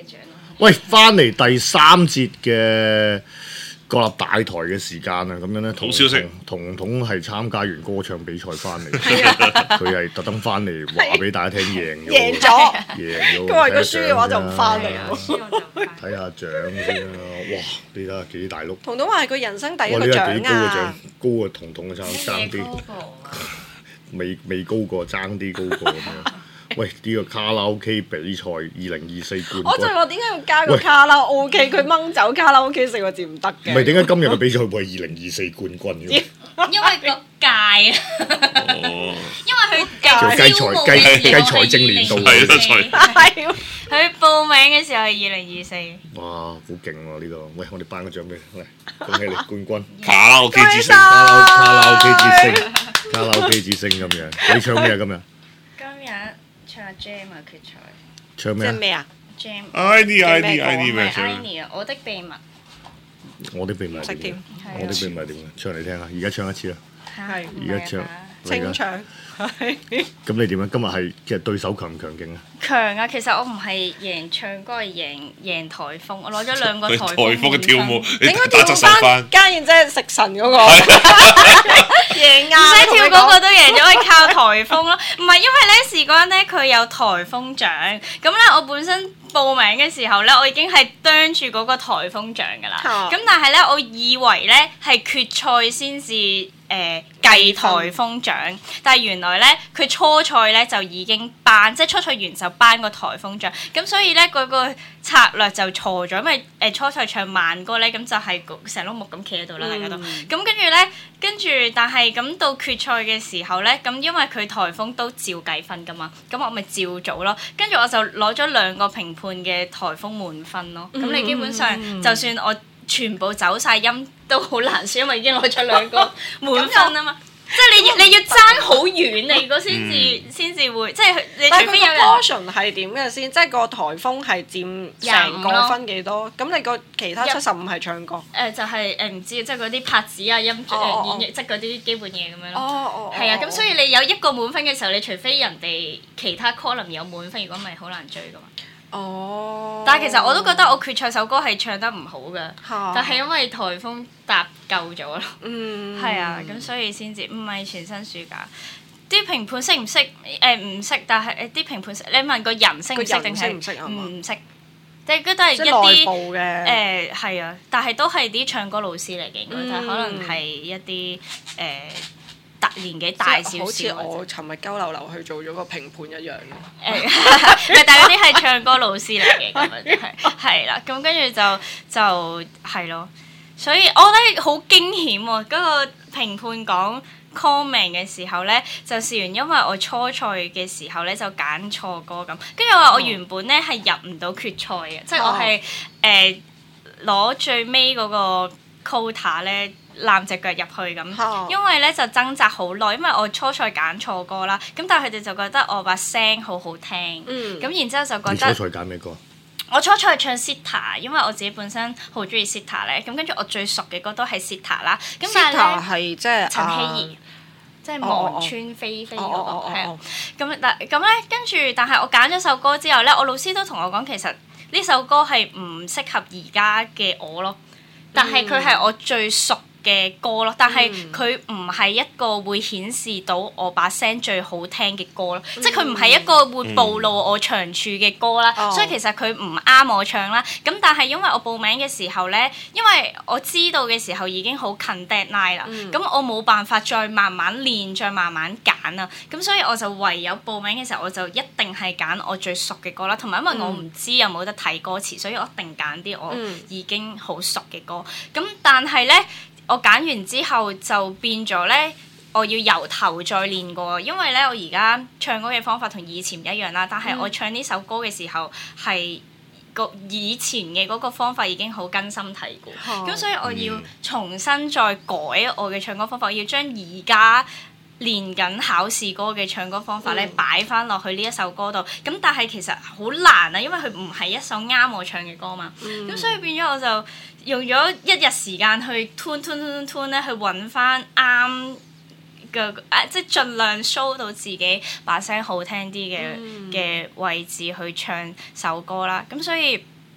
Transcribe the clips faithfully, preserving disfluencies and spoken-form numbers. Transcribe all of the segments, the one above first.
獎咯。 喂，翻嚟第三節嘅國立大台嘅時間啊，咁樣咧， 好消息， 彤彤係參加完歌唱比賽翻嚟，佢係特登翻嚟話俾大家聽贏咗， 贏咗， 贏咗。 佢話如果輸嘅話就唔翻嚟喎。 輸我就翻。 睇下獎先啦，哇！你睇下幾大碌， 彤彤話係佢人生第一哇！ 個你睇幾獎高嘅獎啊！， 高過彤彤嘅爭爭啲，未未高過爭啲高過咁樣。喂，呢個卡拉 OK 比賽二零二四冠我就軍， 話點解要加個卡拉 OK？佢掹走卡拉 OK 四個字唔得嘅。 唔係點解今日嘅比賽會係二零二四冠軍嘅？ 因為個屆啊， 哦， 因為佢計計財計計財政年度係咯財係喎佢報名嘅時候係二零二四。 哇，好勁喎呢個！喂，我哋頒個獎俾你，嚟恭喜你冠軍！ 卡拉 OK 之星， 卡拉卡拉 OK 之星，卡拉 OK 之星咁樣。你唱咩啊？今日今日唱阿 Jam 啊決賽唱咩啊？ 即係咩啊？ ，Jam I D I D 咩 I 歌 D 唔係咩唱？ Ivy 啊，我的秘密我的秘密係點唔識添嘅？我的秘密係點嘅？唱嚟聽下，而家唱一次啦。 係而家唱， 清唱係咁你點啊？今日係其實對手強唔強勁啊？ 強啊！其實我唔係贏唱歌，係贏贏颱風，我攞咗兩個颱佢颱風嘅風跳舞，你應該打側手跳翻翻， 家燕姐食神嗰個贏硬， 唔使跳嗰個都贏咗，係靠颱風咯。唔係因為咧事關咧佢有颱風獎，咁咧我本身報名嘅時候咧，我已經係啄住嗰個颱風獎㗎啦。 哦咁但係咧，我以為咧係決賽先至誒計颱風獎，但係原來咧佢初賽咧就已經頒，即係初賽完就頒個颱風獎。咁所以咧嗰個策略就錯咗，因為誒初賽唱慢歌咧，咁就係成碌木咁企喺度啦，大家都。咁跟住咧，跟住但係咁到決賽嘅時候咧，咁因為佢颱風都照計分噶嘛，咁我咪照做咯。跟住我就攞咗兩個評判嘅颱風滿分咯。咁你基本上就算我全部走晒音都好難輸，因為已經攞咗兩個滿分啊嘛。即係你要你要爭好遠，你如果先至先至會，即係你但係佢個除非有人 portion 係點嘅先？即係個颱風係佔成個分幾多？咁你個其他七十五係唱歌。 誒就係誒唔知，即係嗰啲拍子啊、音哦哦誒演繹，即係嗰啲基本嘢咁樣咯。 哦係啊，咁所以你有一個滿分嘅時候，你除非人哋其他 column 有滿分，如果唔係好難追噶嘛。 哦。 但係其實我都覺得我決賽首歌係唱得唔好嘅， 嚇但係因為颱風搭救咗咯。 嗯係啊，咁所以先至唔係全新暑假。啲評判識唔識？誒唔識，但係誒啲評判識。你問個人識唔識個人定係識唔識啊嘛唔識？即係嗰都係即係內一啲部嘅誒係啊，但係都係啲唱歌老師嚟嘅，應該，但係可嗯能係一啲誒大年紀大少少好似或者我尋日鳩流流去做咗個評判一樣。 誒，唔係，但係嗰啲係唱歌老師嚟嘅，咁樣係係啦，咁跟住就就係咯，所以我覺得好驚險喎！嗰、個評判講 comment 嘅時候咧，就試完因為我初賽嘅時候咧就揀錯歌咁，跟住我話我原本咧係入唔到決賽嘅，即係我係誒攞最尾嗰個 quota 咧。攬隻腳入去咁，因為咧就掙扎好耐，因為我初賽揀錯歌啦，咁但係佢哋就覺得我把聲好好聽，咁、 嗯然之後就覺你初得賽揀咩歌？ 我初賽唱 Sita，因為我自己本身好中意 Sita 咧，咁跟住我最熟嘅歌都係 Sita 啦，咁但係 Sita 咧係即係陳希啊怡。即係哦哦望穿飛飛嗰哦哦哦個，係哦啊，咁但咁咧，跟住但係我揀咗首歌之後咧，我老師都同我講，其實呢首歌係唔適合而家嘅我咯，但係佢係我最熟嘅歌咯，但係佢唔係一個會顯示到我把聲最好聽嘅歌咯，即係佢唔係一個會暴露我長處嘅歌啦， 哦所以其實佢唔啱我唱啦。咁但係因為我報名嘅時候咧，因為我知道嘅時候已經好近 deadline 啦，咁、我冇辦法再慢慢練，再慢慢揀啊，咁所以我就唯有報名嘅時候，我就一定係揀我最熟嘅歌啦，同埋因為我唔知有冇得睇歌詞，所以我一定揀啲我已經好熟嘅歌。咁但係咧。我揀完之後就變咗咧，我要由頭再練過，因為咧我而家唱歌嘅方法同以前唔一樣啦。但係我唱呢首歌嘅時候係個以前嘅嗰個方法已經好根深蒂固，咁、所以我要重新再改我嘅唱歌方法，我要將而家練緊考試歌嘅唱歌方法咧擺翻落去呢一首歌度。咁但係其實好難啊，因為佢唔係一首啱我唱嘅歌嘛。咁、所以變咗我就用咗一日時間去 tune tune tune tune 咧，去揾翻啱嘅啊，即係盡量 show 到自己把聲好聽啲嘅嘅位置去唱首歌啦。咁所以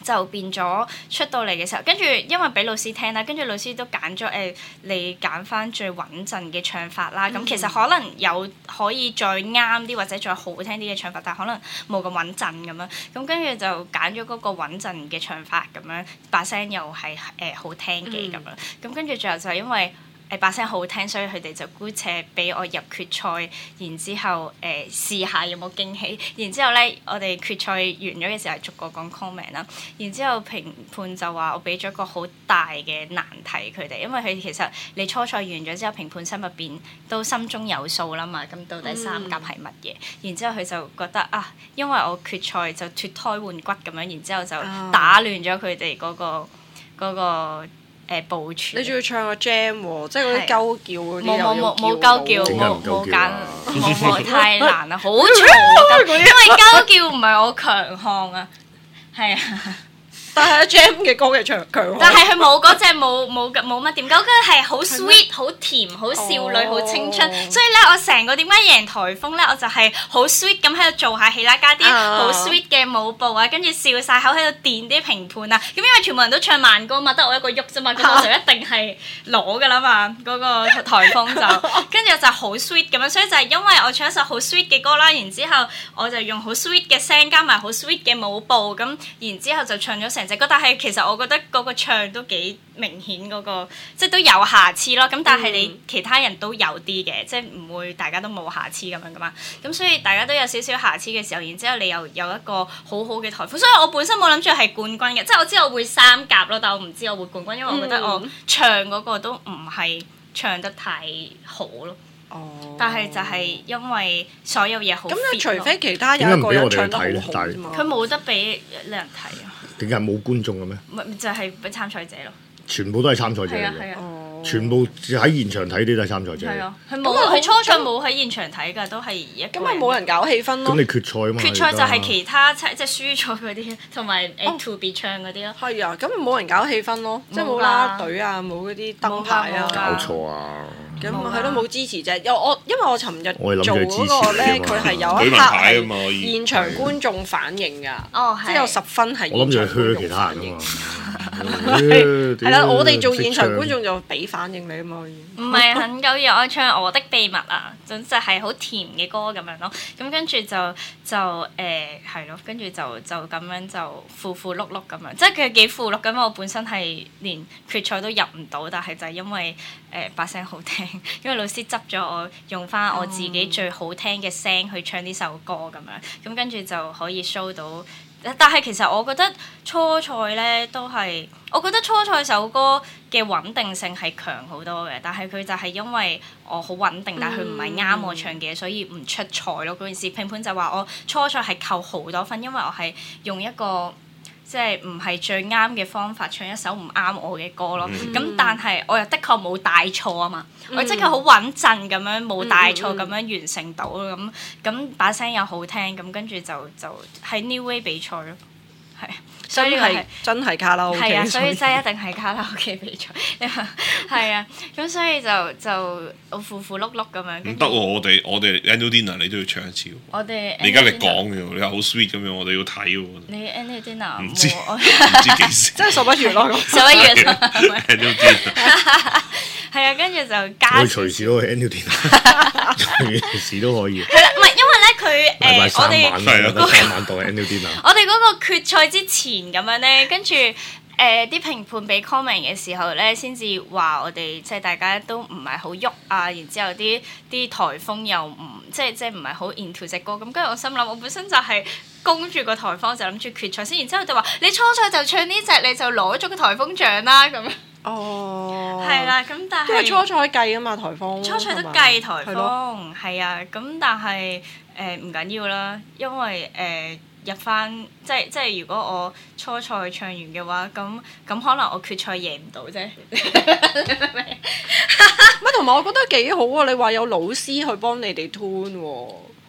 就變咗出到嚟嘅時候，跟住因為俾老師聽啦，跟住老師都揀咗誒，你揀翻最穩陣嘅唱法啦。咁、嗯、其實可能有可以再啱啲或者再好聽啲嘅唱法，但係可能冇咁穩陣咁樣。咁跟住就揀咗嗰個穩陣嘅唱法咁樣，把聲又係誒、呃、好聽嘅咁樣。咁跟住最後就係因為誒把聲好聽，所以佢哋就姑且俾我入決賽，然之後誒、呃、試下有冇驚喜。然之後咧，我哋決賽完咗嘅時候，逐個講 comment 啦。然之後評判就話我俾咗個好大嘅難題佢哋，因為佢其實你初賽完咗之後，評判心入邊都心中有數啦嘛。咁到底三甲係乜嘢？嗯、然之後佢就覺得啊，因為我決賽就脫胎換骨咁樣，然之後就打亂咗佢哋嗰個嗰個。嗰個誒部署， 你仲要唱個 jam 喎，即係嗰啲鳩叫嗰啲冇冇冇冇鳩叫，冇冇揀，冇冇冇太難啦，好嘈啊！因為鳩叫唔係我強項啊，係啊。 但係 jam 嘅歌嘅唱強項， 但係佢冇嗰隻冇冇冇乜點，嗰個係好 sweet、好甜、好少女、好青春，所以咧我成個點解贏颱風咧，我就係好 sweet 咁喺度做下戲啦，加啲好 sweet 嘅舞步啊，跟住笑晒口喺度電啲評判啊，咁因為全部人都唱慢歌嘛，得我一個喐啫嘛，咁我就一定係攞㗎啦嘛，嗰個颱風就跟住就好 sweet 咁樣，所以就係因為我唱一首好 sweet 嘅歌啦，然之後我就用好 sweet 嘅聲加埋好 sweet 嘅舞步，咁然之後就唱咗成隻歌，但係其實我覺得嗰個唱都幾明顯，嗰個即係都有瑕疵咯。咁但係你其他人都有啲嘅，即係唔會大家都冇瑕疵咁樣噶嘛。咁所以大家都有少少瑕疵嘅時候，然之後你又有一個好好嘅台風，所以我本身冇諗住係冠軍嘅，即係我知我會三甲咯，但我唔知我會冠軍，因為我覺得我唱嗰個都唔係唱得太好咯。哦，但係就係因為所有嘢好 fit 咯。咁除非其他有一個人唱得好好啫嘛， 佢冇得俾你人睇啊。 點解冇觀眾嘅咩？ 咪就係俾參賽者咯。 全部都係參賽者嚟嘅， 啊、 全部喺現場睇啲都係參賽者。 係啊，佢冇佢初賽冇喺現場睇㗎，都係一個。 咁咪冇人搞氣氛咯。 咁你決賽啊嘛？ 決賽就係其他即係輸咗嗰啲，同埋誒 to be 唱嗰啲咯。 係啊，咁冇人搞氣氛咯，即係冇啦隊啊，冇嗰啲燈牌啊。 搞錯啊！ 咁係咯，冇支持啫。又我因為我尋日做嗰個咧，佢係有一 part 係現場觀眾反應㗎，即係有十分係現場觀眾反應。係啦，我哋做現場觀眾就俾反應你啊嘛。 唔係很久以我唱我的秘密啊，總之係好甜嘅歌咁樣咯。咁跟住就就誒係咯，跟住就就咁樣就符符碌碌咁樣，即係佢幾符碌咁。我本身係連決賽都入唔到，但係就係因為誒把聲好聽，因為老師執咗我用翻我自己最好聽嘅聲去唱呢首歌咁樣，咁跟住就可以 show 到。但係其實我覺得初賽咧都係，我覺得初賽首歌嘅穩定性係強好多嘅，但係佢就係因為我好穩定，但係佢唔係啱我唱嘅，所以唔出賽咯。嗰件事評判就話我初賽係扣好多分，因為我係用一個即係唔係最啱嘅方法唱一首唔啱我嘅歌咯。咁、嗯、但係我又的確冇帶錯啊嘛，嗯、我即刻好穩陣咁樣冇帶錯咁樣完成到咯。咁咁把聲又好聽，咁跟住就就喺 New Way 比賽咯，係。所以係真係卡拉 OK， 係啊，所以真係一定係卡拉 OK 比賽，係啊，咁所以就就我符符碌碌咁樣。 唔得喎，我哋我哋 Annual Dinner 你都要唱一次喎。 我哋你而家你講嘅喎，你話好 sweet 咁樣，我哋要睇喎。 你 Annual Dinner 唔知唔知幾時？ 即係十一月咯， 十一月。 Annual Dinner 係啊，跟住就加。 佢隨時都去 Annual Dinner，隨時都可以。 係啦，唔係因為咧佢誒我哋係啊，三晚到 Annual Dinner。 我哋嗰個決賽之前咁樣咧，跟住誒啲評判俾 comment 嘅時候咧，先至話我哋即係大家都唔係好喐啊，然之後啲啲颱風又唔即係即係唔係好 into 隻歌咁，跟住我心諗我本身就係攻住個颱風就諗住決賽先，然之後就話你初賽就唱呢隻你就攞咗個颱風獎啦咁。 哦， 係啦，咁但係因為初賽計啊嘛，颱風初賽都計颱風，係啊，咁但係誒唔緊要啦，因為誒。呃入翻即係即係如果我初賽唱完嘅話，咁咁可能我決賽贏唔到啫。 乜同埋我覺得幾好啊！你話有老師去幫你哋 tune 喎，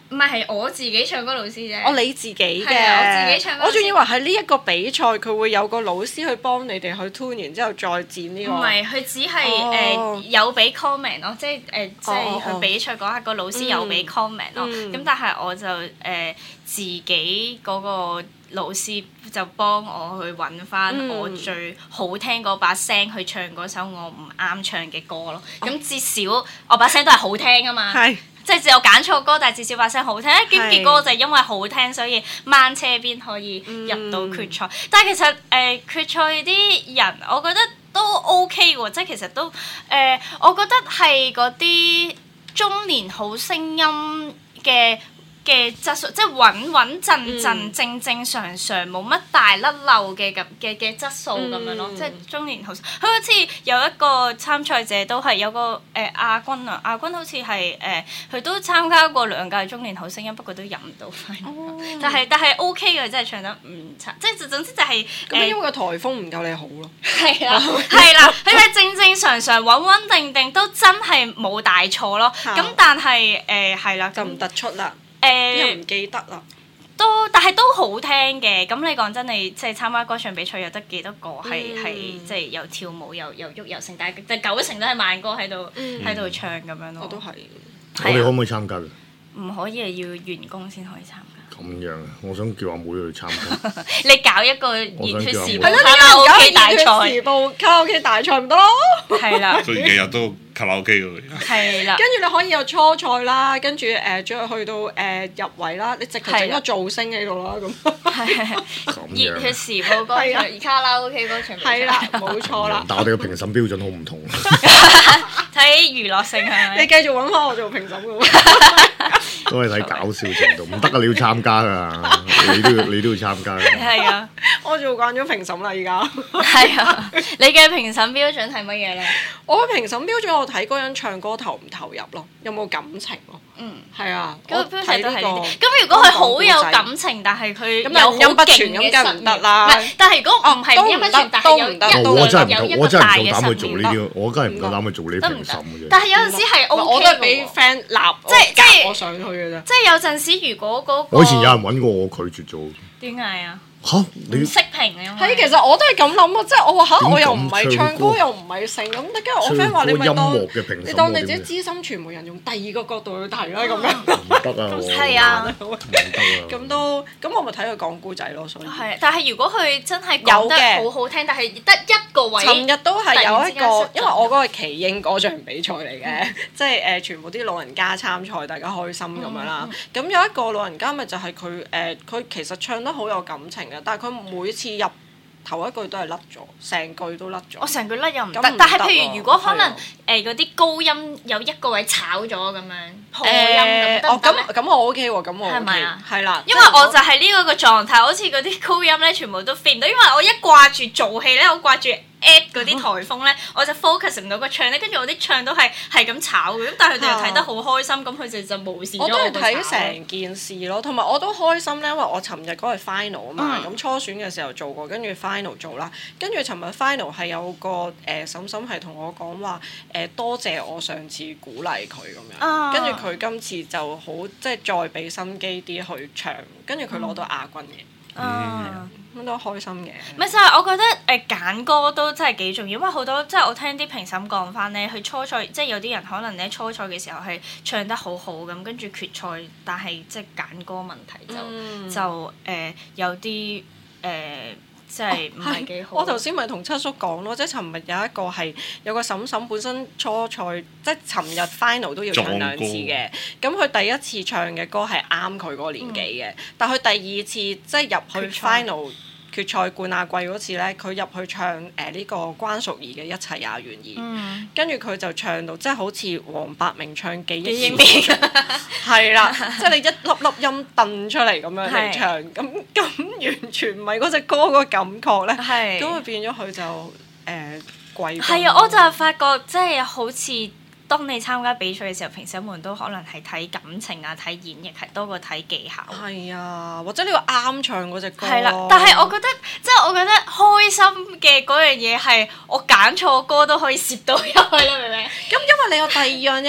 唔係係我自己唱歌老師啫。 哦，你自己嘅， 我自己唱歌老師。 我仲以為係呢一個比賽，佢會有個老師去幫你哋去 tune 完之後再剪呢個。 唔係，佢只係誒、 哦呃、有俾 comment 咯，即係誒、呃、即係哦去比賽嗰刻個老師有俾 comment 咯。咁、 嗯、 但係我就誒、呃、自己嗰個老師就幫我去揾翻我最好聽嗰把聲去唱嗰首我唔啱唱嘅歌咯。咁、哦、至少我把聲都係好聽啊嘛。 係。 即係只有揀錯歌，但係至少把聲好聽。咁結果就係因為好聽，所以掹車邊可以入到決賽。嗯、但係其實誒、呃、決賽啲人，我覺得都 OK 喎。即係其實都誒、呃，我覺得係嗰啲中年好聲音嘅嘅質素，即係穩穩陣陣、嗯、正正常常，冇乜大甩漏嘅咁嘅嘅質素咁樣咯。嗯、即係中年好，佢好似有一個參賽者都係有個誒、呃、亞軍啊，亞軍好似係誒佢都參加過兩屆中年好聲音，不過都入唔到final。哦、但係但係 OK 嘅，真係唱得唔差，即係總之就係、是、 咁，因為個颱風唔夠你好咯。 係啦，係啦，佢哋正正常常、穩穩定定，都真係冇大錯咯。咁但係誒係啦， 就唔突出啦。 誒， 又唔記得啦， 都但係都好聽嘅。咁你講真，你即係參加歌唱比賽有得幾多個係係即係又跳舞又又喐又成，但係即九成都係慢歌喺度喺度唱咁樣咯。 我都係。 我哋可唔可以參加㗎？ 唔可以，係要員工先可以參加。 咁樣啊！我想叫阿妹去參加。 你搞一個熱血時報卡拉 OK 大賽， 時報卡拉 OK 大賽唔得咯。 係啦。 佢日日都卡拉 OK 㗎。 係啦。 跟住你可以有初賽啦，跟住誒再去到誒入圍啦，你直頭整個造星喺度啦咁。 係熱血時報歌唱卡拉 OK 歌唱。 係啦，冇錯啦。 但係我哋嘅評審標準好唔同。 睇娛樂性係咪？ 你繼續揾翻我做評審嘅喎。 都係睇搞笑程度，唔得啊！你要參加㗎，你都要你都要參加。 係啊， 我做慣咗評審啦，而家。 係啊，你嘅評審標準係乜嘢咧？ 我嘅評審標準，我睇嗰個人唱歌投唔投入咯，有冇感情咯。嗯，係啊。 咁標準都係呢啲。咁如果佢好有感情，但係佢有好勁嘅實力，唔係，但係如果唔係音不全，但係有一個我真係唔夠，我真係唔夠膽去實做呢啲，我梗係唔夠膽去做呢啲評審嘅啫。 但係有陣時係 OK 嘅喎。 我都係俾 friend 立， 即係即係我上去嘅啫。 即係有陣時，如果嗰個我以前有人揾過我，拒絕咗。 點解啊？ 嚇！你識評啊？ 係，其實我都係咁諗啊，即係我話嚇，我又唔係唱歌，又唔係成咁，跟住我 friend 話你咪當你當你自己資深傳媒人，用第二個角度去睇啦，咁樣唔得啊！ 係啊， 咁都咁我咪睇佢講故仔咯，所以係。但係如果佢真係講得好好聽，但係得一個位， 尋日都係有一個，因為我嗰個係奇英歌唱比賽嚟嘅，即係誒全部啲老人家參賽，大家開心咁樣啦。咁有一個老人家咪就係佢誒，佢其實唱得好有感情嘅。但係佢每次入頭一句都係甩咗，成句都甩咗。我成句甩又唔得，但係譬如如果可能誒嗰啲高音有一個位炒咗咁樣破音咁得唔得咧？哦咁咁我 OK 喎，咁我 OK 係啦。因為我就係呢個個狀態，好似嗰啲高音咧全部都 fit 唔到，因為我一掛住做戲咧，我掛住 at 嗰啲颱風咧，我就 focus 唔到個唱咧，跟住我啲唱都係係咁炒嘅，咁但係佢哋又睇得好開心，咁佢哋就無視咗我。我都係睇成件事咯，同埋我都開心咧，因為我尋日嗰個係 final 啊嘛，咁初選嘅時候做過，跟住 final 做啦，跟住尋日 final 係有個誒嬸嬸係同我講話誒多謝我上次鼓勵佢咁樣，跟住佢今次就好即係再俾心機啲去唱，跟住佢攞到亞軍嘅。嗯，咁都開心嘅。唔係，就係我覺得誒揀歌都真係幾重要，因為好多即係我聽啲評審講翻咧，佢初賽即係有啲人可能咧初賽嘅時候係唱得好好咁，跟住決賽，但係即係揀歌問題就、嗯、就誒、呃、有啲誒。呃即係唔係幾好？我頭先咪同七叔講咯，即係尋日有一個係有個嬸嬸本身初賽，即係尋日 final 都要唱兩次嘅。咁佢第一次唱嘅歌係啱佢嗰個年紀嘅，嗯、但佢第二次即係入去 final 決賽冠亞季嗰次咧，佢入去唱誒呢、呃這個關淑怡嘅一切也願意，跟住佢就唱到即係好似黃百鳴唱記憶面，係啦，即係你一粒粒音掟出嚟咁樣嚟唱，咁咁完全唔係嗰隻歌個感覺咧，咁佢變咗佢就誒貴。係啊，我就係發覺即係好似。當你參加比賽嘅時候，評審們都可能係睇感情啊、睇演繹係多過睇技巧。係啊，或者你個啱唱嗰隻歌。係啦，但係我覺得即係我覺得開心嘅嗰樣嘢係我揀錯歌都可以攝到入去啦，明唔明？咁因為你有第二樣嘢係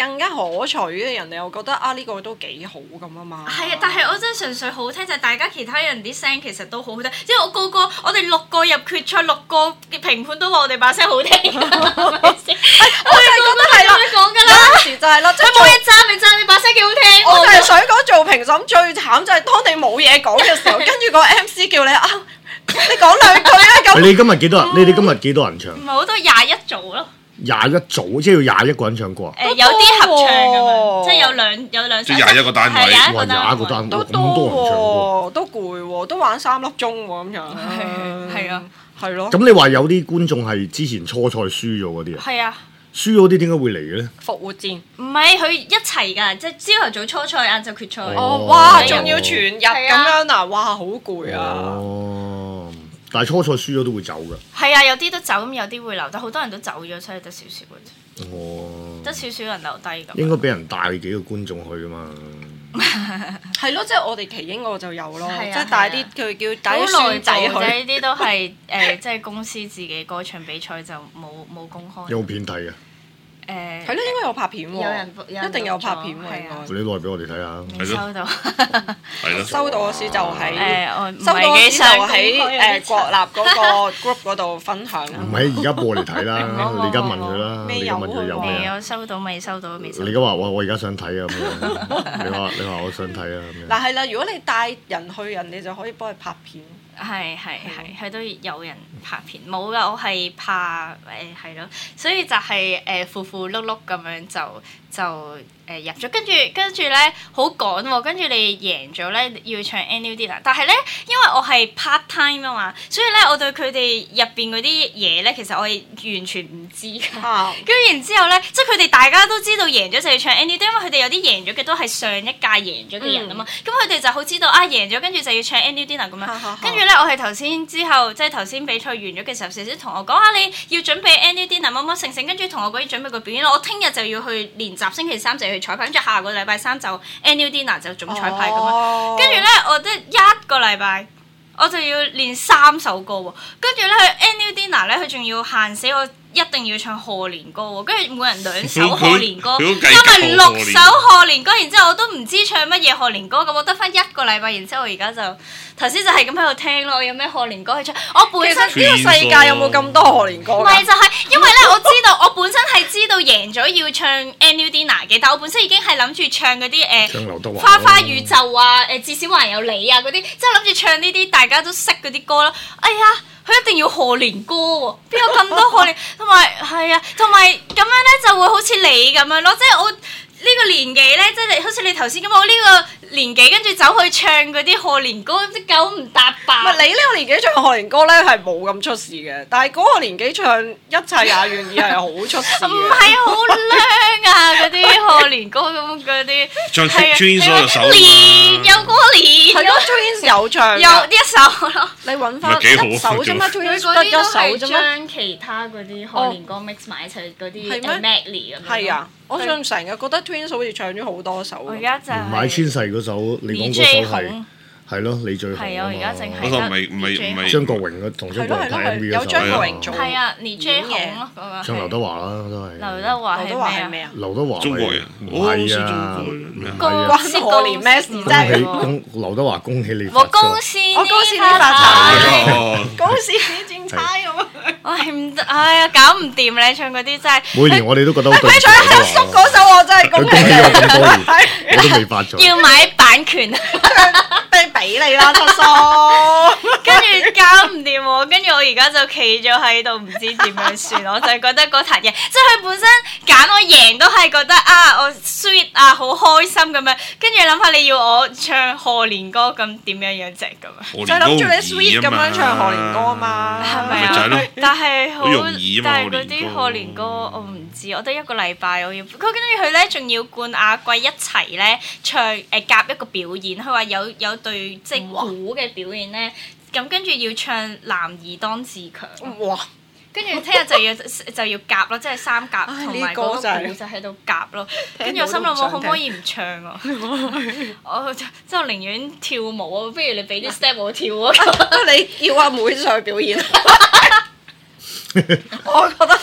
更加可取嘅，人哋又覺得啊呢個都幾好咁啊嘛。 係啊，但係我真係純粹好聽，就係大家其他人啲聲其實都好好聽，即係我個個我哋六個入決賽，六個嘅評判都話我哋把聲好聽。我就係覺得係啦，講㗎啦， 有時就係啦，即係冇嘢讚你讚你把聲幾好聽。 我就係想講做評審最慘就係當你冇嘢講嘅時候，跟住個 M C 叫你啊，你講兩句啊咁。 你哋今日幾多人？你哋今日幾多人唱？ 唔係好多廿一組咯。 廿一組，即係要廿一個人唱歌啊！ 誒有啲合唱咁樣，即係有兩有兩首。 即係廿一個單位， 哇！廿一個單位都咁多人唱歌， 都攰喎，都玩三粒鐘喎咁樣。 係啊， 係咯。 咁你話有啲觀眾係之前初賽輸咗嗰啲啊？ 係啊。 輸咗啲點解會嚟嘅咧？ 復活戰唔係佢一齊㗎，即係朝頭早初賽，晏晝決賽。 哦，哇！仲要全日咁樣啊！哇，好攰啊！ 哦，但係初賽輸咗都會走㗎。 係啊，有啲都走，咁有啲會留，但好多人都走咗，所以得少少嘅啫。 哦， 得少少人留低咁。 應該俾人帶幾個觀眾去㗎嘛。 係咯，即係我哋奇英嗰個就有咯，即係帶啲佢叫帶啲孫仔去。 呢啲都係誒，即係公司自己歌唱比賽就冇冇公開。 有冇片睇啊？ 誒係咯，應該有拍片喎， 有人一定有拍片喎。 你攞嚟俾我哋睇下。 未收到。 係咯。 收到嗰時就喺誒， 收到嗰時就喺誒國立嗰個 group 嗰度分享。 唔係而家播嚟睇啦，你而家問佢啦，你而家問佢有咩？ 未有收到，未收到，未收到。 你而家話我我而家想睇啊咁樣，你話你話我想睇啊咁樣。 嗱係啦，如果你帶人去，人哋就可以幫佢拍片。 係係係，佢都有人拍片，冇噶，我係怕誒係咯，所以就係誒符符碌碌咁樣就就誒、呃、入咗，跟住跟住咧好趕喎，跟住你贏咗咧要唱 Annual Dinner，但係咧因為我係 part time 啊嘛，所以咧我對佢哋入邊嗰啲嘢咧，其實我係完全唔知㗎。跟住、啊、然之後咧，即係佢哋大家都知道贏咗就要唱 Annual Dinner，因為佢哋有啲贏咗嘅都係上一屆贏咗嘅人啊嘛，咁佢哋就好知道啊贏咗，跟住就要唱 Annual Dinner 咁樣，跟住咧我係頭先之後即係頭先比賽完咗嘅時候，少少同我講啊，你要準備 Annual Dinner 乜乜成成，跟住同我講要準備個表演，我聽日就要去練習，星期三就要去彩排，跟住下個禮拜三就 Annual Dinner 就總彩排咁樣，跟住咧我得一個禮拜我就要練三首歌喎，跟住咧佢 Annual Dinner 咧佢仲要限死我。一定要唱賀年歌喎，跟住每人兩首賀年歌，加埋六首賀年歌，然之後我都唔知唱乜嘢賀年歌，咁我得翻一個禮拜，然之後我而家就頭先就係咁喺度聽咯，我有咩賀年歌去唱？我本身呢個世界有冇咁多賀年歌？ 唔係就係因為咧，我知道我本身係知道贏咗要唱 Annual Dinner 嘅，但我本身已經係諗住唱嗰啲誒花花宇宙啊，誒至少還有你啊嗰啲，即係諗住唱呢啲大家都識嗰啲歌咯。哎呀！佢一定要賀年歌喎，邊有咁多賀年？同埋係啊，同埋咁樣咧就會好似你咁樣咯，即係我呢個年紀咧，即係好似你頭先咁，我呢個年紀跟住走去唱嗰啲賀年歌，即九唔搭八。 唔係你呢個年紀唱賀年歌咧係冇咁出事嘅，但係嗰個年紀唱一切也願意係好出事。 唔係好靚啊！嗰啲賀年歌咁嗰啲。 唱 Twins 嗰首。 年有過年。 係咯 ，Twins 有唱。 有一首咯。 你揾翻一首啫嘛 ，Twins 得一首啫嘛。 將其他嗰啲賀年歌 mix 埋一齊嗰啲 medley 咁樣。 係啊。我仲成日覺得 Twins 好似唱咗好多首。 我而家就係。 唔係千世嗰首，你講嗰首係係咯，你最紅。 係啊，我而家淨係。 嗰首唔係唔係唔係張國榮嘅同張國榮拍 M V 嗰首。 有張國榮做。 係啊，你最紅咯嗰個。 唱劉德華啦，都係。 劉德華係咩啊？ 劉德華中國人。 唔係啊， 關賀年咩事啫？ 恭劉德華恭喜你我恭喜你發財，恭喜你轉差咁啊！ 我係唔得，哎呀，搞唔掂咧，唱嗰啲真係。 每年我哋都覺得好對。 佢唱阿叔嗰首，我真係恭喜你。 咁多年，我都未發財。 要買版權， 俾俾你啦，七叔。 跟住搞唔掂喎，跟住我而家就企咗喺度，唔知點樣算。我就係覺得嗰壇嘢，即係佢本身揀我贏都係覺得啊，我 sweet 啊，好開心咁樣。跟住諗下你要我唱賀年歌，咁點樣樣啫咁啊？ 就諗住你 sweet 咁樣唱賀年歌啊嘛， 係咪啊？但係好，但係嗰啲賀年歌我唔知，我得一個禮拜我要。佢跟住佢咧，仲要冠亞季一齊咧唱誒夾一個表演。佢話有有對即係鼓嘅表演咧，咁跟住要唱男兒當自強。 哇！ 跟住聽日就要就要夾咯，即係三夾同埋嗰個鼓就喺度夾咯。跟住我心諗我可唔可以唔唱啊？我即係我寧願跳舞啊！不如你俾啲 step 我跳啊！ 你叫阿妹上去表演。我覺得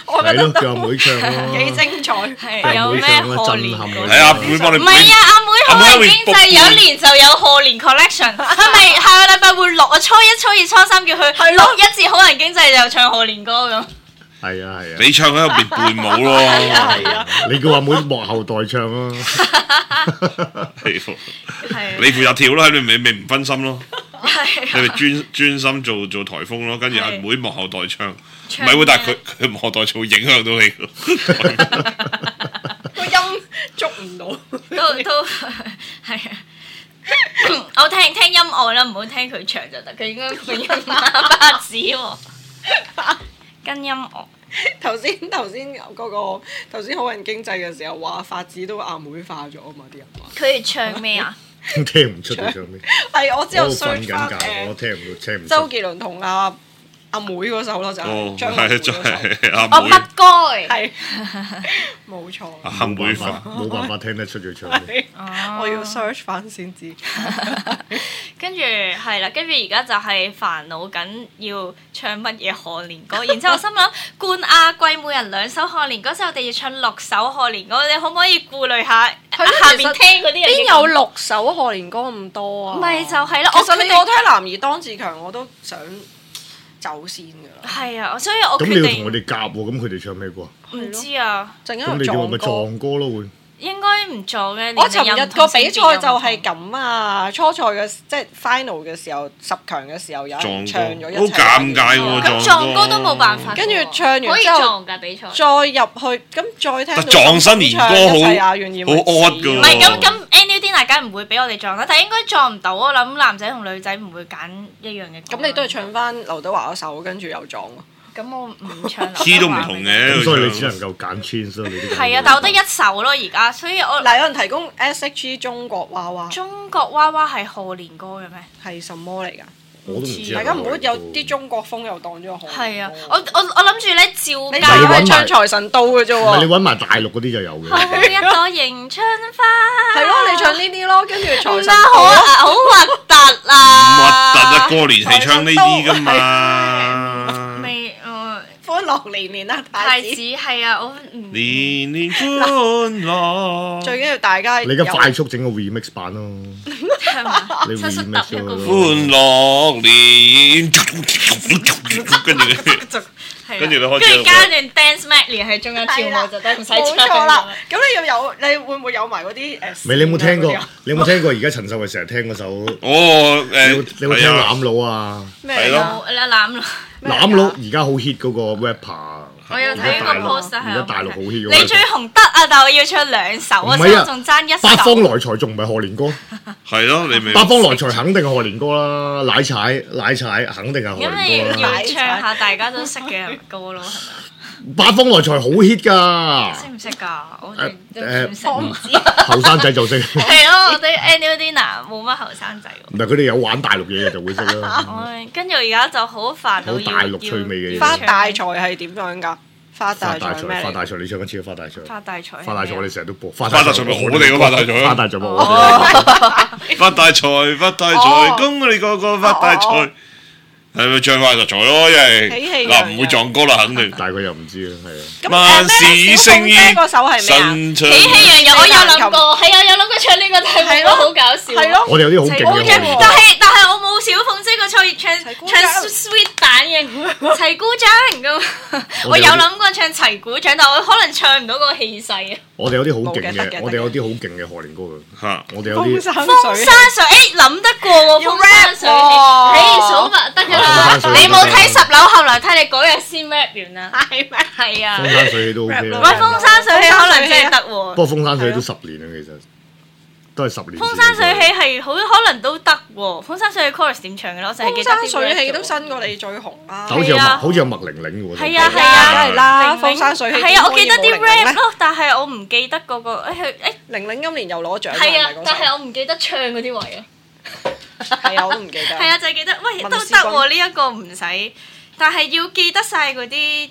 我覺得叫阿妹唱咯， 幾精彩。 係有咩賀年歌？ 係阿妹幫你。 唔係啊，阿妹好人經濟有一年就有賀年 collection，係咪下個禮拜會錄啊？初一、初二、初三叫佢錄一次好人經濟就唱賀年歌咁。 係啊係啊， 你唱喺入邊伴舞咯， 係啊係啊， 你叫阿妹幕後代唱咯， 係你負責跳咯，喺度咪咪唔分心咯，你咪專專心做做颱風咯，跟住阿妹幕後代唱，唔係喎，但係佢佢幕後代唱會影響到你個音捉唔到， 都都係啊。我聽聽音樂啦，唔好聽佢唱就得。佢應該配音八子喎，跟音樂。 頭先頭先嗰個頭先好人經濟嘅時候話發子都阿妹化咗啊嘛，啲人話。 佢哋唱咩啊？ 聽唔出佢唱咩？ 係我之後我瞓 search 翻緊覺，我聽唔到，聽唔出。 周杰倫同阿阿妹嗰首咯，就係張學友嗰首。 哦，不該。 係冇錯。 阿妹化， 冇辦法聽得出佢唱咩。 我要 search 翻先知。 跟住係啦，跟住而家就係煩惱緊要唱乜嘢賀年歌，然之後我心諗冠亞季每人兩首賀年歌，之後我哋要唱六首賀年歌，你可唔可以顧慮下下邊聽嗰啲人？ 邊有六首賀年歌咁多啊？ 咪就係咯， 其實你我聽男兒當自強我都想走先㗎啦。 係啊，所以我咁你要同佢哋夾喎，咁佢哋唱咩歌啊？ 唔知啊， 咁你叫咪撞歌咯會？ 應該唔做嘅。 我尋日個比賽就係咁啊！初賽嘅即係 final 嘅時候，十強嘅時候有人唱咗一齊。 好尷尬喎！ 咁撞歌都冇辦法。 跟住唱完之後， 可以撞㗎比賽。 再入去咁再聽到撞新年歌好好 odd 㗎。 唔係咁咁 Annual Dinner 梗唔會俾我哋撞啦，但係應該撞唔到。我諗男仔同女仔唔會揀一樣嘅歌。 咁你都係唱翻劉德華嗰首，跟住又撞喎。 咁我唔唱。 key 都唔同嘅， 咁所以你只能夠揀 chance 咯，你啲。 係啊，但我得一首咯而家，所以我嗱有人提供 S H E 中國娃娃。 中國娃娃係賀年歌嘅咩？ 係什麼嚟㗎？ 我都唔知。 大家唔好有啲中國風又當咗賀年歌。係啊，我我我諗住咧照你係唱財神到嘅啫喎。 唔係你揾埋大陸嗰啲就有嘅。 好一朵迎春花。 係咯，你唱呢啲咯，跟住財神好啊，好核突啊！ 唔核突啊！過年係唱呢啲㗎嘛。 未誒。 歡樂年年啊， 太子係啊，我唔年年歡樂。 最緊要大家你而家快速整個 remix 版咯， 係嘛？ 你 remix 咗佢。 歡樂年，跟住你，跟住你開始。 跟住加段 dance medley 喺中間跳舞就得，唔使唱。 冇錯啦，咁你要有，你會唔會有埋嗰啲誒？ 咪你有冇聽過？你有冇聽過？而家陳秀慧成日聽嗰首。 哦誒， 你有冇聽攬佬啊？ 係咯，攬佬。 攬佬而家好 hit 嗰個 rapper。 我有睇個 post 係。 而家大陸好 hit。 你最紅得啊，但我要唱兩首啊，所以我仲爭一首。 八方來財仲唔係賀年歌？ 係咯，你咪。八方來財肯定係賀年歌啦，奶踩奶踩肯定係賀年歌啦。 咁你要唱下大家都識嘅歌咯，係咪？ 八方來財好 hit 㗎。 識唔識㗎？我哋都唔識。 我唔知。 後生仔就識。 係咯，我哋 Annual Dinner 冇乜後生仔。 唔係佢哋有玩大陸嘢嘅就會識啦。 跟住而家就好煩惱要大陸趣味嘅嘢。 發大財係點樣㗎？發大財咩？ 發大財，你唱一次發大財。 發大財。 發大財，我哋成日都播。 發大財咪我哋個發大財咯。 發大財咪我哋。 發大財，發大財，恭你個個發大財。係咪唱發大財咯？因為嗱唔會撞歌啦，肯定。 但係佢又唔知啊，係啊。 萬事勝意。 嗰首係咩啊？ 喜氣洋洋，我有諗過，係啊，有諗過唱呢個題目，好搞笑。 係咯。 我哋有啲好勁嘅。 但係但係我冇小鳳姐個唱唱唱 sweet 版嘅齊鼓掌咁。我有諗過唱齊鼓掌，但我可能唱唔到個氣勢啊。 我哋有啲好勁嘅，我哋有啲好勁嘅賀年歌㗎。嚇！我哋有啲。 風山水。風山水，誒諗得過喎，風山水。誒數白得㗎啦，你冇睇十樓後來睇你嗰日先 rap 完啦。係咩？係啊。 風山水氣都 OK 啦。 喂，風山水氣可能真係得喎。 不過風山水氣都十年啦，其實都係十年。 風山水氣係好可能都得喎。風山水氣 chorus 點唱嘅咯？我淨係記得啲。風山水氣都新過你最紅啦。 好似有好似有麥玲玲喎。 係啊係啊， 梗係啦。風山水氣係啊，我記得啲 rap 咯，但係我唔記得嗰個誒誒。 玲玲今年又攞獎。 係啊，但係我唔記得唱嗰啲位啊。 係啊，我都唔記得。 係啊，就係記得，喂都得喎，呢一個唔使，但係要記得晒嗰啲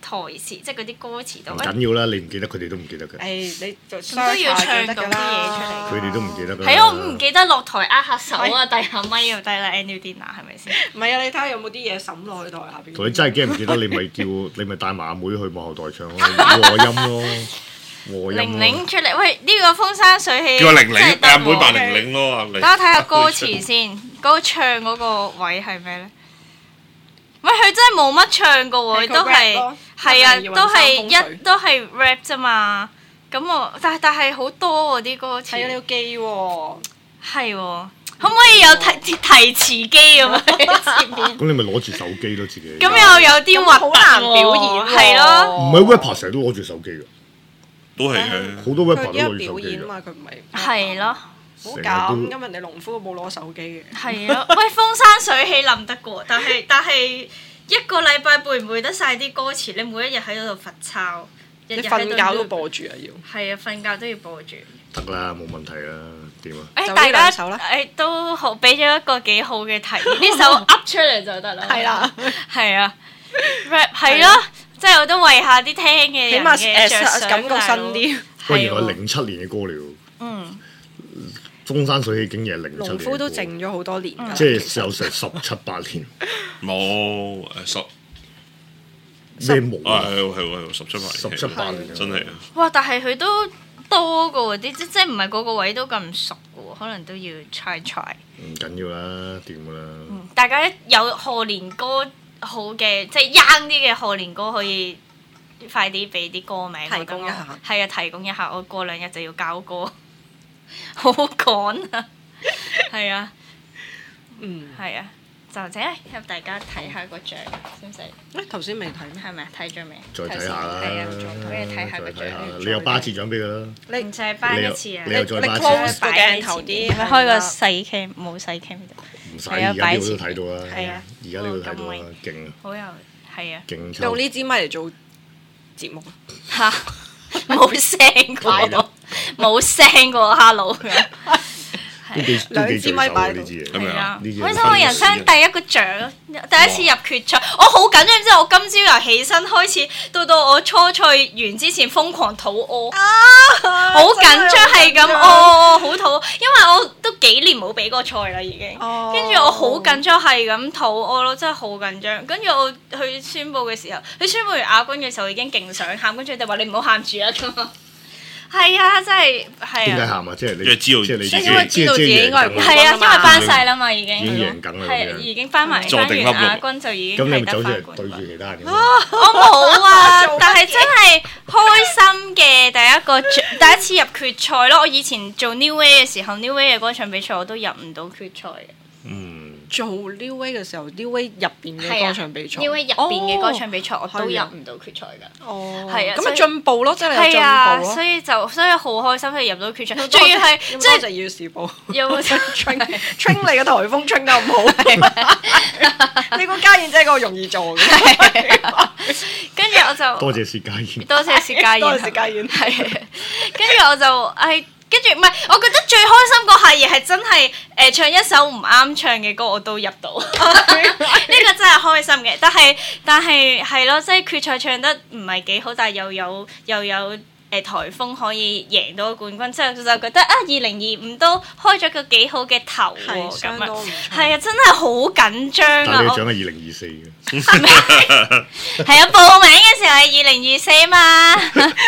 台詞，即係嗰啲歌詞度。 唔緊要啦，你唔記得佢哋都唔記得嘅。 誒，你就都要唱到啲嘢出嚟。 佢哋都唔記得㗎。 係啊，我唔記得落台握下手啊，遞下咪又低啦 Annual Dinner 係咪先？ 唔係啊，你睇下有冇啲嘢滲落去台下邊。 同你真係驚唔記得，你咪叫你咪帶埋阿妹去幕後代唱咯，和音咯。 玲玲出嚟，喂！呢個風生水起， 叫玲玲，阿妹扮玲玲咯。 等我睇下歌詞先，嗰個唱嗰個位係咩咧？喂，佢真係冇乜唱噶喎，都係係啊，都係一都係 rap 啫嘛。咁我但係但係好多喎啲歌詞。 係啊，你要記喎。 係喎，可唔可以有提提詞機咁啊？前面。 咁你咪攞住手機咯，自己。 咁又有啲核突難表演，係咯。 唔係 rapper 成日都攞住手機㗎。 都係嘅， 好多 rapper 都攞表手機演嘛，佢唔係。 係咯。 唔好咁，今日你農夫都冇攞手機嘅。 係咯，喂，風生水起諗得過，但係但係一個禮拜背唔背得晒啲歌詞？你每一日喺嗰度罰抄，日日你瞓覺都播住啊要。 係啊，瞓覺都要播住。 得啦，冇問題啦，點啊？ 誒，大家誒都好，俾咗一個幾好嘅提議，呢首噏出嚟就得啦。 係啦， 係啊 ，rap 係咯。即係我都為下啲聽嘅人嘅着想， 感覺新啲。 不過原來零七年嘅歌嚟喎。嗯。風生水起竟然係零七年。農夫都靜咗好多年㗎。 即係有成十七八年。 冇誒十咩冇啊？係喎係喎十七八年。 十七八年真係啊！ 哇！但係佢都多過啲，即即係唔係個個位都咁熟嘅喎，可能都要 try try。 唔緊要啦，掂㗎啦。 嗯，大家有賀年歌。好嘅，即係 young 啲嘅賀年歌可以快啲俾啲歌名提供一下。 係啊，提供一下，我過兩日就要交歌，好趕啊！係啊， 嗯， 係啊，就請入大家睇下個獎，使唔使？ 誒頭先未睇咩？ 係咪睇咗未？ 再睇下啦。 係啊，可以睇下個獎。 你有巴士獎俾佢啦。 你唔使頒一次啊！ 你又再巴士。 close 個鏡頭啲， 開個細 cam 冇細 cam 唔使，而家呢個都睇到啦。 係啊， 而家呢個睇到啦，勁啊！ 好有係啊！ 勁用呢支咪嚟做節目嚇，冇聲過，冇聲過 hello 咁。 兩支咪擺呢支嘢， 係啊！開心我人生第一個獎，第一次入決賽，我好緊張。之後我今朝由起身開始，到到我初賽完之前瘋狂肚屙，好緊張係咁屙，好肚屙，因為我都幾年冇比過賽啦已經。跟住我好緊張係咁肚屙咯，真係好緊張。跟住我去宣佈嘅時候，佢宣佈完亞軍嘅時候已經勁想喊，跟住佢哋話你唔好喊住啦咁。係啊，真係係啊！ 點解喊啊？即係你知道，即係你因為知道自己應該唔係啊，因為翻晒啦嘛，已經已經贏緊啦， 係已經翻埋翻完亞軍就已經係得翻冠。 對住其他人。 我冇啊，但係真係開心嘅第一個第一次入決賽咯。我以前做 New Way 嘅時候 ，New Way 嘅歌唱比賽我都入唔到決賽嘅。 嗯。 做 New Way 嘅時候 ，New Way 入邊嘅歌唱比賽 ，New Way 入邊嘅歌唱比賽我都入唔到決賽㗎。 哦， 係啊， 咁咪進步咯，即係你有進步咯。 所以就所以好開心可以入到決賽，仲要係即係就要視報。 有冇吹吹你嘅颱風吹得咁好？你個家燕真係個容易做嘅。 跟住我就多謝薛家燕， 多謝薛家燕， 多謝薛家燕。 係，跟住我就係。跟住唔係，我覺得最開心嗰下嘢係真係誒、呃、唱一首唔啱唱嘅歌我都入到，呢個真係開心嘅。但係但係係咯，即係決賽唱得唔係幾好，但係又有又有誒、呃、颱風可以贏到冠軍，之後就覺得啊二零二五都開咗個幾好嘅頭喎，咁啊係啊，真係好緊張啊！ 但係你獎係二零二四嘅， 係啊，報名嘅時候係二零二四嘛。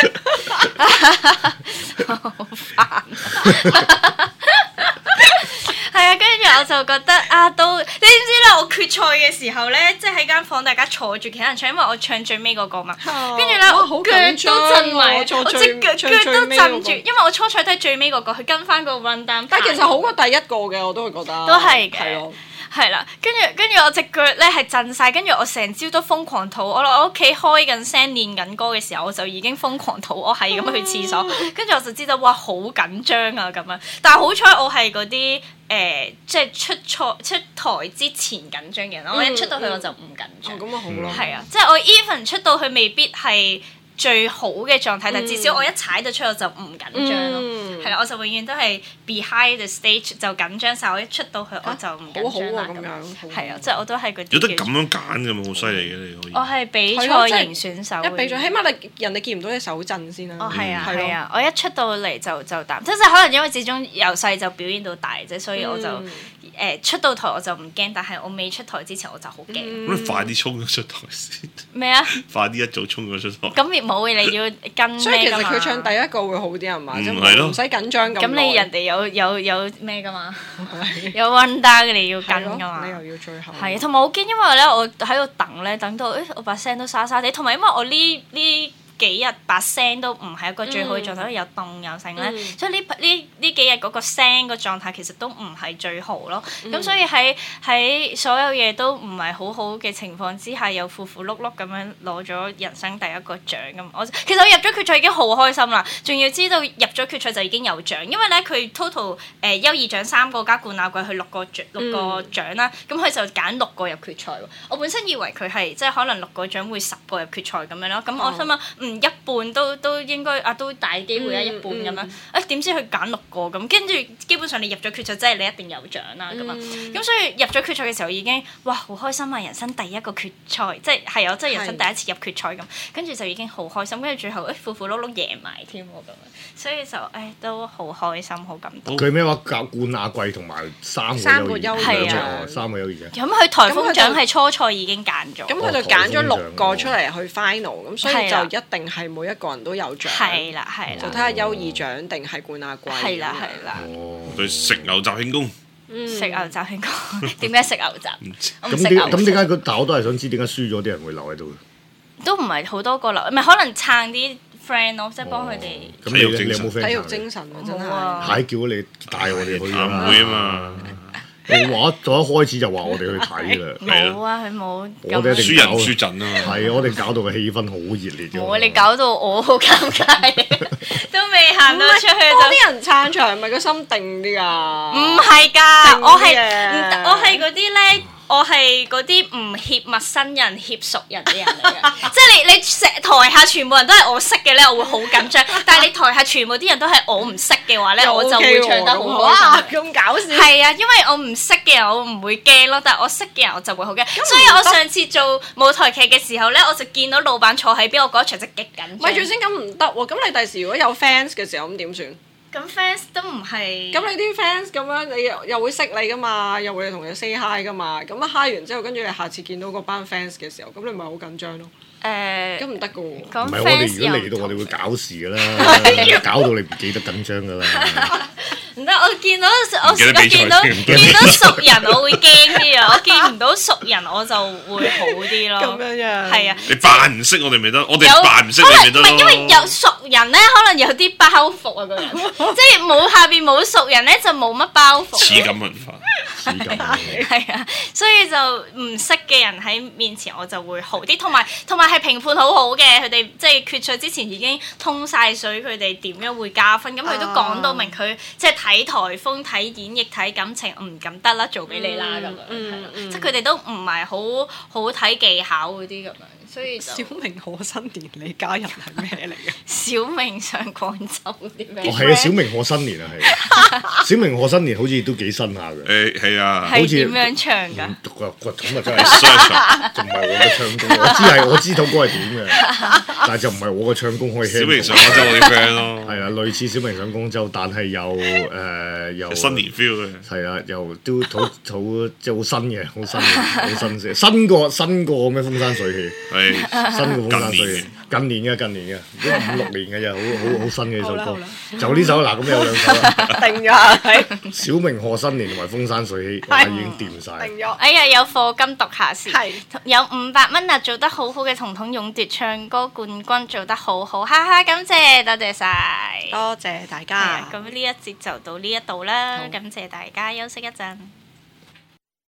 好煩，係啊，跟住我就覺得啊，都你知唔知咧？我決賽嘅時候咧，即係喺間房大家坐住其他人唱，因為我唱最尾嗰個嘛。跟住咧，我腳都震埋，我隻腳腳都震住，因為我初賽都係最尾嗰個，佢跟翻個 run down。 但係其實好過第一個嘅，我都會覺得。 都係嘅。係啦，跟住跟住我隻腳咧係震晒，跟住我成朝都瘋狂肚屙。我落我屋企開緊聲練緊歌嘅時候，我就已經瘋狂肚屙，係咁去廁所。跟住我就知道哇，好緊張啊咁樣。但係好彩我係嗰啲誒，即係出賽出台之前緊張嘅人，嗯、我一出到去我就唔緊張。 咁啊好咯。 係啊，即係我 even 出到去未必係最好嘅狀態，但至少我一踩到出我就唔緊張咯。 係啦，我就永遠都係 behind the stage 就緊張晒，我一出到去我就唔緊張啦。咁樣係啊，即係我都係嗰啲。 有得咁樣揀嘅嘛，好犀利嘅你可以。 我係比賽型選手。 一比賽，起碼你人哋見唔到你手震先啦。 哦，係啊，係啊，我一出到嚟就就膽，即係可能因為始終由細就表演到大啫，所以我就誒出到台我就唔驚，但係我未出台之前我就好驚。 咁你快啲衝咗出台先。 咩啊？ 快啲一早衝咗出台。 咁亦冇你要跟。 所以其實佢唱第一個會好啲係嘛？即係唔使緊張咁。 咁你人哋有有有咩㗎嘛？有 run down 你要跟㗎嘛？ 你又要最後。 係啊，同埋我驚，因為咧我喺度等咧，等到誒我把聲都沙沙地，同埋因為我呢呢幾日把聲都唔係一個最好嘅狀態，因為有凍有剩咧，所以呢呢呢幾日嗰個聲個狀態其實都唔係最好咯。咁所以喺喺所有嘢都唔係好好嘅情況之下，又符符碌碌咁樣攞咗人生第一個獎咁。我其實我入咗決賽已經好開心啦，仲要知道入咗決賽就已經有獎，因為咧佢 total 誒優異獎三個加冠亞季，佢六個獎六個獎啦。咁佢就揀六個入決賽喎。我本身以為佢係即係可能六個獎會十個入決賽咁樣咯。咁我心諗嗯。一半都都應該啊，都大機會啊，一半咁樣。誒點知佢揀六個咁，跟住基本上你入咗決賽，即係你一定有獎啦咁啊。咁所以入咗決賽嘅時候已經哇好開心啊！人生第一個決賽，即係係我即係人生第一次入決賽咁，跟住就已經好開心。跟住最後誒苦苦碌碌贏埋添喎咁樣，所以就誒都好開心，好感動。 佢咩話？冠亞季同埋三個優異獎，三個優異獎。 咁佢颱風獎係初賽已經揀咗， 咁佢就揀咗六個出嚟去 final，咁所以就一定係每一個人都有獎。 係啦，係啦。 就睇下優異獎定係冠亞季。 係啦，係啦。 對食牛雜慶功。 食牛雜慶功，點解食牛雜？ 咁點咁點解佢？但我都係想知點解輸咗啲人會留喺度。都唔係好多個留，唔係可能撐啲 friend 咯，即係幫佢哋。 咁你你有冇 friend？ 體育精神啊，真係。 係叫你帶我哋去啦。 會啊嘛。 我話咗一開始就話我哋去睇啦， 冇啊，佢冇。 我哋一定輸人輸陣啊！ 係啊，我哋搞到個氣氛好熱烈。 冇啊！你搞到我好尷尬，都未行到出去就。 啲人撐場咪個心定啲㗎？ 唔係㗎，我係我係嗰啲咧。我係嗰啲唔協陌生人、協熟人嘅人嚟嘅，即係你你台下全部人都係我識嘅咧，我會好緊張。但係你台下全部啲人都係我唔識嘅話咧，我就會唱得好開心。 哇，咁搞笑！ 係啊，因為我唔識嘅人我唔會驚咯，但係我識嘅人我就會好驚。所以我上次做舞台劇嘅時候咧，我就見到老闆坐喺邊，我嗰一場就極緊張。 咪住先，咁唔得喎！咁你第時如果有 fans 嘅時候，咁點算？ 咁 fans 都唔係， 咁你啲 fans 咁樣，你又又會識你噶嘛，又會同你 say hi 噶嘛，咁啊 hi 完之後，跟住你下次見到嗰班 fans 嘅時候，咁你咪好緊張咯。誒，咁唔得噶喎。唔係我哋如果嚟到，我哋會搞事噶啦，搞到你唔記得緊張噶啦。 唔得，我見到我見到見到熟人，我會驚啲啊！我見唔到熟人，我就會好啲咯。 咁樣樣。係啊。 你扮唔識我哋咪得，我哋扮唔識你咪得咯。 唔係因為有熟人咧，可能有啲包袱啊，個人即係冇下邊冇熟人咧，就冇乜包袱。 似咁文化。 係啊，所以就唔識嘅人喺面前我就會好啲，同埋同埋係評判好好嘅，佢哋即係決賽之前已經通晒水，佢哋點樣會加分，咁佢都講到明佢即係睇颱風、睇演繹、睇感情，唔咁得啦，做俾你啦咁樣，即係佢哋都唔係好好睇技巧嗰啲咁樣。所以小明賀新年你家人係咩嚟嘅？ 小明上廣州啲咩？ 哦，係啊，小明賀新年啊，係。小明賀新年好似都幾新下嘅。 誒係啊。 係點樣唱㗎？ 咁啊真係，就唔係我嘅唱功。我知係我知道歌係點嘅，但係就唔係我嘅唱功可以。 小明上廣州我啲 friend 咯。 係啊，類似小明上廣州，但係又誒又新年 feel 嘅。 係啊，又都好好即係好新嘅，好新嘅，好新鮮，新過新過咩風山水氣。新嘅風山水氣，近年嘅近年嘅，都五六年嘅啫，好好好新嘅呢首歌。就呢首嗱，咁有兩首定咗係。 小明賀新年同埋風山水氣，哇已經掂晒。 定咗。 哎呀，有課金讀下先。 係。 有五百蚊啊！做得好好嘅彤彤勇奪唱歌冠軍，做得好好，哈哈！感謝，多謝晒。 多謝大家。 咁呢一節就到呢一度啦，感謝大家，休息一陣。